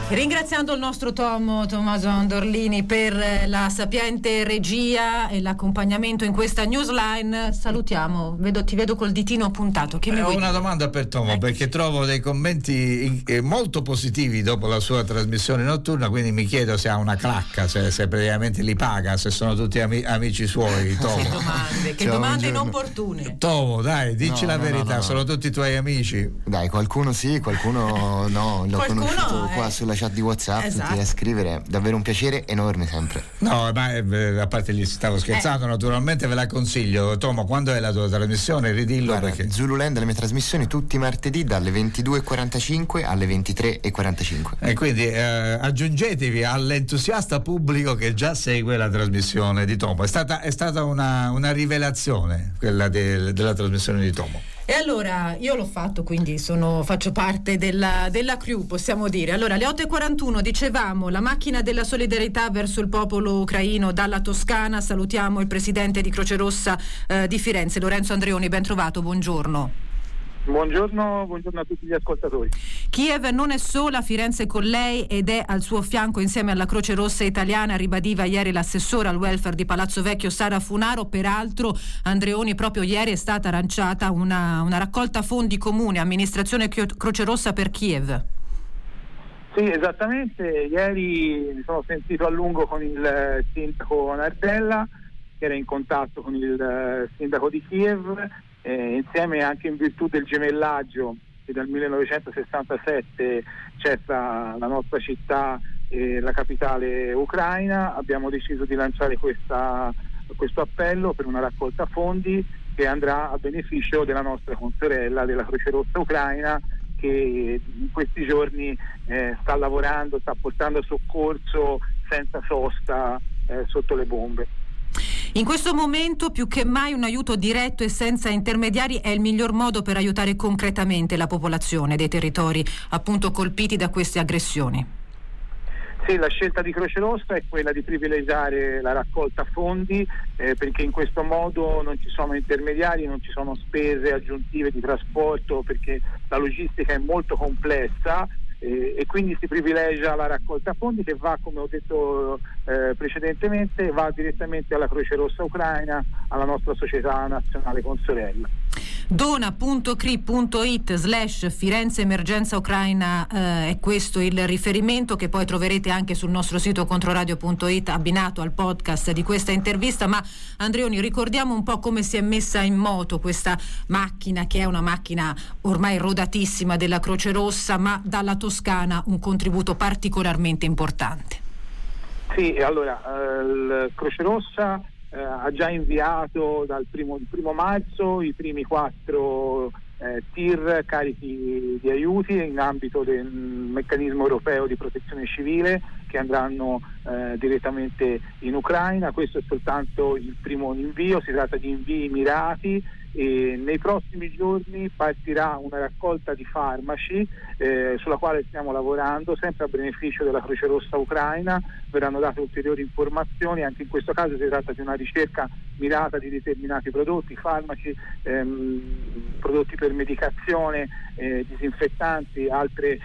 Ringraziando il nostro Tommaso Andorlini per la sapiente regia e l'accompagnamento in questa newsline, salutiamo. Ti vedo col ditino puntato. Ho una domanda per Tomo, perché trovo dei commenti molto positivi dopo la sua trasmissione notturna, quindi mi chiedo se ha una clacca, se praticamente li paga, se sono tutti amici suoi. Tomo. Che domande inopportune. Tomo, dai, dici la verità, no. Sono tutti i tuoi amici? Dai, qualcuno sì, qualcuno no, l'ho conosciuto qua sulla chat di WhatsApp, esatto. Ti a scrivere, davvero un piacere enorme sempre. No, ma a parte gli stavo scherzando, naturalmente ve la consiglio. Tomo, quando è la tua trasmissione? Ridillo. Guarda, perché Zululand, le mie trasmissioni tutti i martedì dalle 22:45 alle 23:45. E quindi aggiungetevi all'entusiasta pubblico che già segue la trasmissione di Tomo. È stata una rivelazione quella della trasmissione di Tomo. E allora io l'ho fatto, quindi faccio parte della crew, possiamo dire. Allora, alle 8:41 dicevamo la macchina della solidarietà verso il popolo ucraino dalla Toscana. Salutiamo il presidente di Croce Rossa di Firenze, Lorenzo Andreoni, ben trovato, buongiorno. Buongiorno a tutti gli ascoltatori. Kiev non è sola, Firenze è con lei ed è al suo fianco insieme alla Croce Rossa italiana, ribadiva ieri l'assessora al welfare di Palazzo Vecchio Sara Funaro. Peraltro, Andreoni, proprio ieri è stata lanciata una raccolta fondi comune, amministrazione Croce Rossa per Kiev. Sì, esattamente, ieri mi sono sentito a lungo con il sindaco Nardella, che era in contatto con il sindaco di Kiev, insieme anche in virtù del gemellaggio che dal 1967 c'è tra la nostra città e la capitale ucraina. Abbiamo deciso di lanciare questo appello per una raccolta fondi che andrà a beneficio della nostra consorella della Croce Rossa ucraina, che in questi giorni sta lavorando, sta portando soccorso senza sosta sotto le bombe. In questo momento più che mai un aiuto diretto e senza intermediari è il miglior modo per aiutare concretamente la popolazione dei territori appunto colpiti da queste aggressioni. Sì, la scelta di Croce Rossa è quella di privilegiare la raccolta fondi perché in questo modo non ci sono intermediari, non ci sono spese aggiuntive di trasporto, perché la logistica è molto complessa. E quindi si privilegia la raccolta fondi che va, come ho detto precedentemente, va direttamente alla Croce Rossa ucraina, alla nostra società nazionale consorella. Dona.cri.it/Firenze Emergenza Ucraina è questo il riferimento, che poi troverete anche sul nostro sito controradio.it abbinato al podcast di questa intervista. Ma Andreoni, ricordiamo un po' come si è messa in moto questa macchina, che è una macchina ormai rodatissima della Croce Rossa, ma dalla Toscana un contributo particolarmente importante. Sì, allora il Croce Rossa ha già inviato dal primo marzo i primi 4 tir carichi di aiuti in ambito del meccanismo europeo di protezione civile, che andranno direttamente in Ucraina. Questo è soltanto il primo invio, si tratta di invii mirati, e nei prossimi giorni partirà una raccolta di farmaci sulla quale stiamo lavorando, sempre a beneficio della Croce Rossa ucraina. Verranno date ulteriori informazioni, anche in questo caso si tratta di una ricerca mirata di determinati prodotti, farmaci, prodotti per medicazione, disinfettanti, altre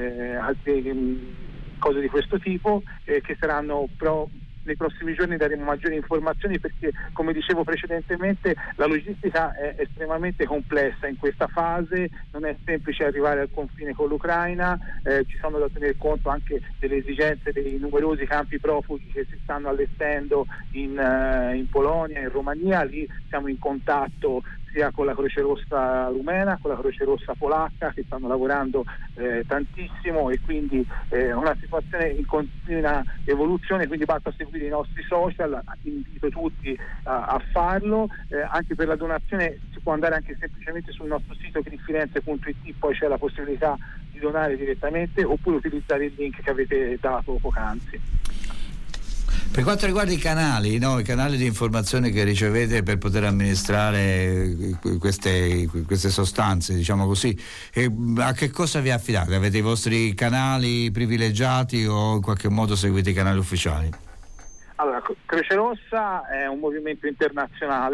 cose di questo tipo, che saranno nei prossimi giorni daremo maggiori informazioni, perché, come dicevo precedentemente, la logistica è estremamente complessa in questa fase, non è semplice arrivare al confine con l'Ucraina, ci sono da tenere conto anche delle esigenze dei numerosi campi profughi che si stanno allestendo in Polonia, in Romania. Lì siamo in contatto sia con la Croce Rossa rumena, con la Croce Rossa polacca, che stanno lavorando tantissimo, e quindi è una situazione in continua evoluzione, quindi basta seguire i nostri social, invito tutti a farlo. Anche per la donazione si può andare anche semplicemente sul nostro sito crifirenze.it, poi c'è la possibilità di donare direttamente, oppure utilizzare il link che avete dato poc'anzi. Per quanto riguarda i canali di informazione che ricevete per poter amministrare queste sostanze, diciamo così, a che cosa vi affidate? Avete i vostri canali privilegiati o in qualche modo seguite i canali ufficiali? Allora, Croce Rossa è un movimento internazionale,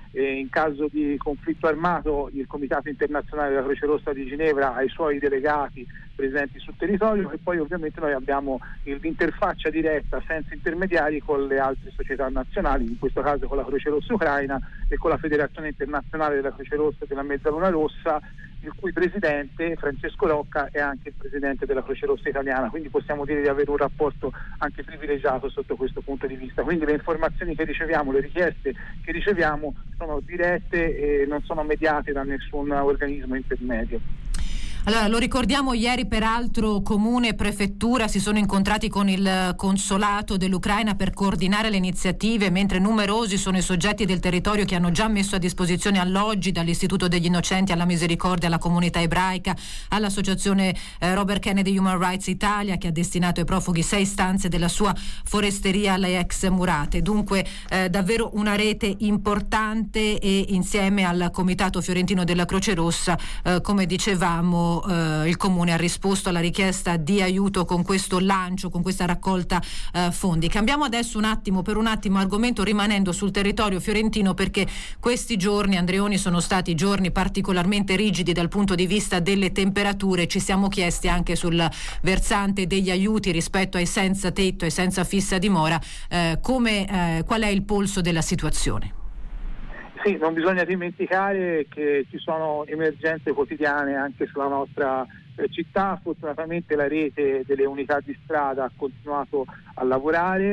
in caso di conflitto armato il Comitato Internazionale della Croce Rossa di Ginevra ha i suoi delegati presenti sul territorio, e poi ovviamente noi abbiamo l'interfaccia diretta senza intermediari con le altre società nazionali, in questo caso con la Croce Rossa Ucraina e con la Federazione Internazionale della Croce Rossa e della Mezzaluna Rossa, il cui presidente Francesco Rocca è anche il presidente della Croce Rossa italiana, quindi possiamo dire di avere un rapporto anche privilegiato sotto questo punto di vista. Quindi le informazioni che riceviamo, le richieste che riceviamo sono dirette e non sono mediate da nessun organismo intermedio. Allora, lo ricordiamo, ieri peraltro Comune e Prefettura si sono incontrati con il consolato dell'Ucraina per coordinare le iniziative, mentre numerosi sono i soggetti del territorio che hanno già messo a disposizione alloggi, dall'Istituto degli Innocenti alla Misericordia, alla comunità ebraica, all'associazione Robert Kennedy Human Rights Italia, che ha destinato ai profughi 6 stanze della sua foresteria alle ex murate. Dunque davvero una rete importante, e insieme al Comitato Fiorentino della Croce Rossa, come dicevamo, il Comune ha risposto alla richiesta di aiuto con questo lancio, con questa raccolta fondi. Cambiamo adesso per un attimo argomento, rimanendo sul territorio fiorentino, perché questi giorni, Andreoni, sono stati giorni particolarmente rigidi dal punto di vista delle temperature. Ci siamo chiesti anche sul versante degli aiuti rispetto ai senza tetto e senza fissa dimora qual è il polso della situazione. Sì, non bisogna dimenticare che ci sono emergenze quotidiane anche sulla nostra città. Fortunatamente la rete delle unità di strada ha continuato a lavorare.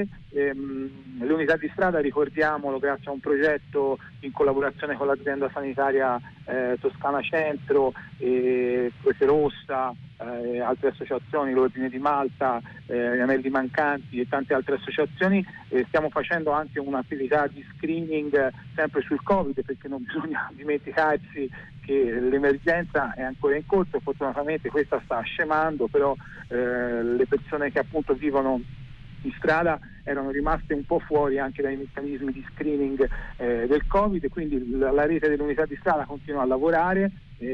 Le unità di strada, ricordiamolo, grazie a un progetto in collaborazione con l'azienda sanitaria Toscana Centro, Croce Rossa, altre associazioni, l'Ordine di Malta, gli Anelli Mancanti e tante altre associazioni, stiamo facendo anche un'attività di screening sempre sul Covid, perché non bisogna dimenticarsi che l'emergenza è ancora in corso. Fortunatamente questa sta scemando, però le persone che appunto vivono in strada erano rimaste un po' fuori anche dai meccanismi di screening del Covid, quindi la rete dell'unità di strada continua a lavorare.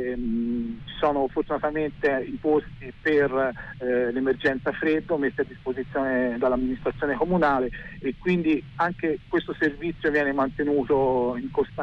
Ci sono fortunatamente i posti per l'emergenza freddo messi a disposizione dall'amministrazione comunale, e quindi anche questo servizio viene mantenuto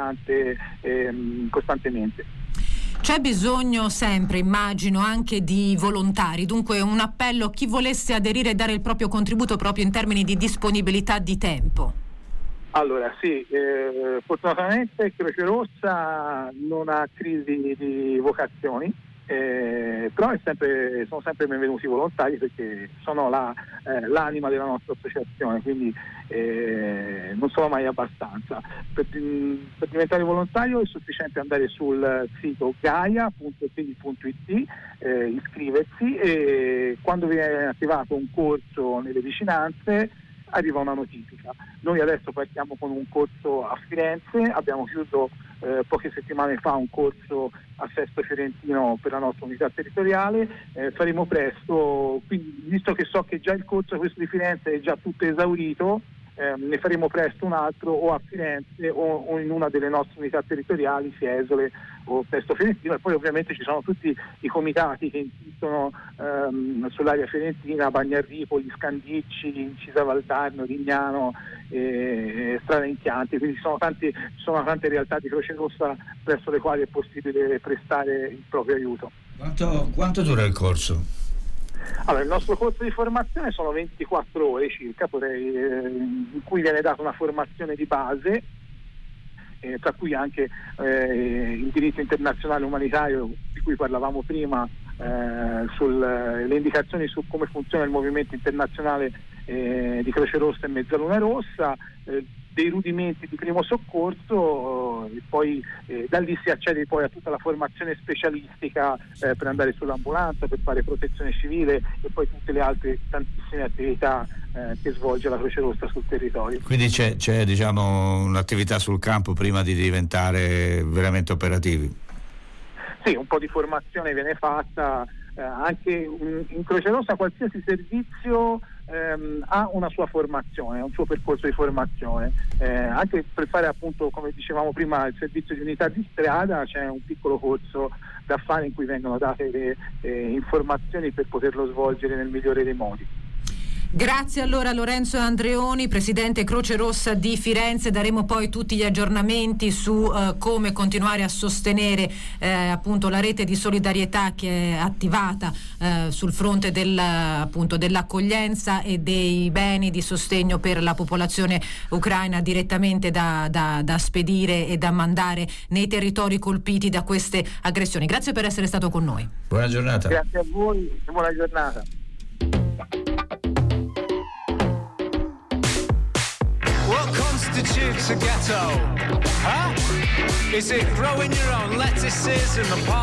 costantemente. C'è bisogno sempre, immagino, anche di volontari, dunque un appello a chi volesse aderire e dare il proprio contributo proprio in termini di disponibilità di tempo. Allora sì, fortunatamente Croce Rossa non ha crisi di vocazioni, però sono sempre benvenuti i volontari, perché sono l'anima della nostra associazione, quindi non sono mai abbastanza. Per diventare volontario è sufficiente andare sul sito gaia.it, iscriversi, e quando viene attivato un corso nelle vicinanze arriva una notifica. Noi adesso partiamo con un corso a Firenze, abbiamo chiuso poche settimane fa un corso a Sesto Fiorentino per la nostra unità territoriale, faremo presto, quindi visto che so che già il corso questo di Firenze è già tutto esaurito, ne faremo presto un altro o a Firenze o in una delle nostre unità territoriali, Fiesole o Sesto Fiorentino, e poi ovviamente ci sono tutti i comitati che insistono sull'area fiorentina: Bagnarripoli, Scandicci, Incisa Valdarno, Rignano, Strada in Chianti, quindi ci sono tante realtà di Croce Rossa presso le quali è possibile prestare il proprio aiuto. Quanto dura il corso? Allora, il nostro corso di formazione sono 24 ore circa, in cui viene data una formazione di base, tra cui anche il diritto internazionale umanitario di cui parlavamo prima, le indicazioni su come funziona il movimento internazionale di Croce Rossa e Mezzaluna Rossa, dei rudimenti di primo soccorso, e poi da lì si accede poi a tutta la formazione specialistica per andare sull'ambulanza, per fare protezione civile e poi tutte le altre tantissime attività che svolge la Croce Rossa sul territorio. Quindi c'è diciamo un'attività sul campo prima di diventare veramente operativi? Sì, un po' di formazione viene fatta, anche in Croce Rossa qualsiasi servizio ha una sua formazione, un suo percorso di formazione, anche per fare appunto, come dicevamo prima, il servizio di unità di strada c'è un piccolo corso da fare in cui vengono date le informazioni per poterlo svolgere nel migliore dei modi. Grazie allora Lorenzo Andreoni, presidente Croce Rossa di Firenze. Daremo poi tutti gli aggiornamenti su come continuare a sostenere appunto la rete di solidarietà che è attivata sul fronte dell'accoglienza e dei beni di sostegno per la popolazione ucraina direttamente da spedire e da mandare nei territori colpiti da queste aggressioni. Grazie per essere stato con noi. Buona giornata. Grazie a voi e buona giornata. What constitutes a ghetto? Huh? Is it growing your own lettuces in the park?